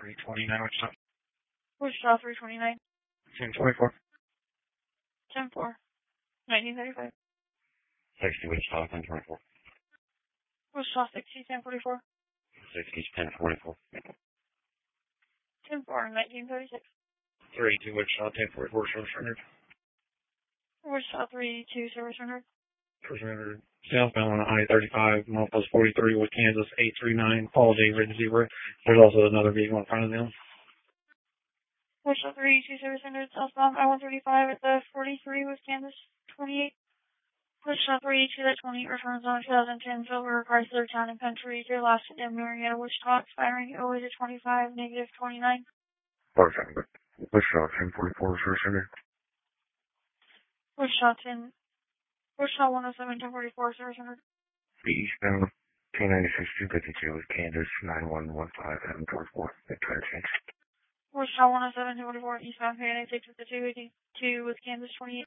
329, Wichita. Wichita 329. 1024. 10-4. 1935. 60, Wichita, 1024. Wichita 60, 1044. 60, 1044. 10-4. 1936. 32, Wichita, 1044, service rendered. Wichita 32, service rendered. Service rendered. Southbound on I-35, Northwest 43 with Kansas 839, Paul J. Ridge Zebra. There's also another vehicle in front of them. Wichita 32, service rendered. Southbound I-135 at the 43 with Kansas 28. Wichita 32, that 20 returns on 2010 Silver Chrysler Town and Country to Alaska Dam Marietta, Wichita, expiring 08-25, negative 29. Perfect. Wichita 1044, service rendered. Wichita 10. Wichita 107, 1044, service rendered. Eastbound 296, 252 with Kansas 9115, 744, interchange. Wichita 107, 1044, eastbound 296 with the 282 with Kansas 28.